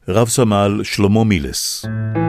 רב סמל שלמה מילס.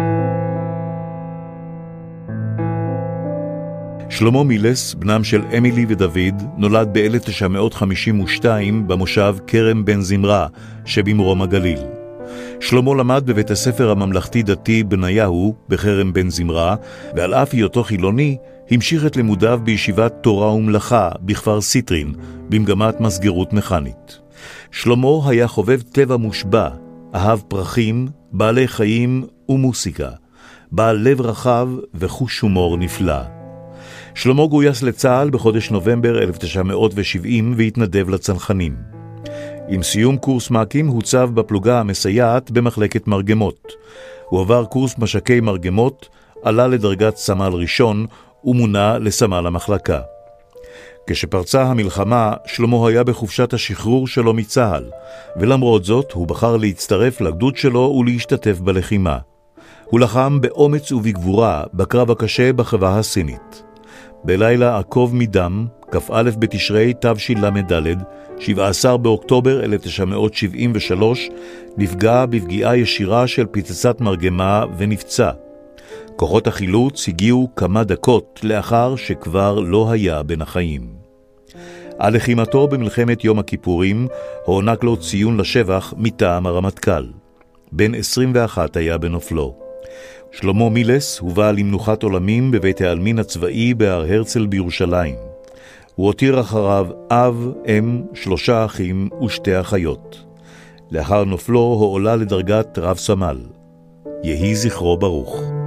שלמה מילס, בנם של אמילי ודוד, נולד ב-1952 במושב כרם בן זמרה שבמרום הגליל. שלמה למד בבית הספר הממלכתי-דתי בניהו בכרם בן זמרה, ועל אף היותו חילוני, המשיך את לימודיו בישיבת תורה ומלאכה בכפר סיטרין, במגמת מסגרות מכנית. שלמה היה חובב טבע מושבע, אהב פרחים, בעלי חיים ומוסיקה, בעל לב רחב וחוש הומור נפלא. שלמה גויס לצה"ל בחודש נובמבר 1970 והתנדב לצנחנים. עם סיום קורס מ"כים הוצב בפלוגה המסייעת במחלקת מרגמות. הוא עבר קורס משקי מרגמות, עלה לדרגת סמל ראשון ומונה לסמל המחלקה. כשפרצה המלחמה, שלמה היה בחופשת השחרור שלו מצה"ל, ולמרות זאת הוא בחר להצטרף לגדוד שלו ולהשתתף בלחימה. הוא לחם באומץ ובגבורה בקרב הקשה בחווה הסינית. בלילה עקוב מדם, כ"א בתשרי תשל"ד, 17 באוקטובר 1973, נפגע בפגיעה ישירה של פצצת מרגמה ונפצע. כוחות החילוץ הגיעו כמה דקות לאחר שכבר לא היה בין החיים. על לחימתו במלחמת יום הכיפורים הוענק לו ציון לשבח מטעם הרמטכ"ל. בן 21 היה בנופלו. שלמה מילס הובא למנוחת עולמים בבית העלמין הצבאי בהר הרצל בירושלים. הוא הותיר אחריו אב, אם, 3 אחים ו2 אחיות. לאחר נופלו הועלה לדרגת רב סמל. יהי זכרו ברוך.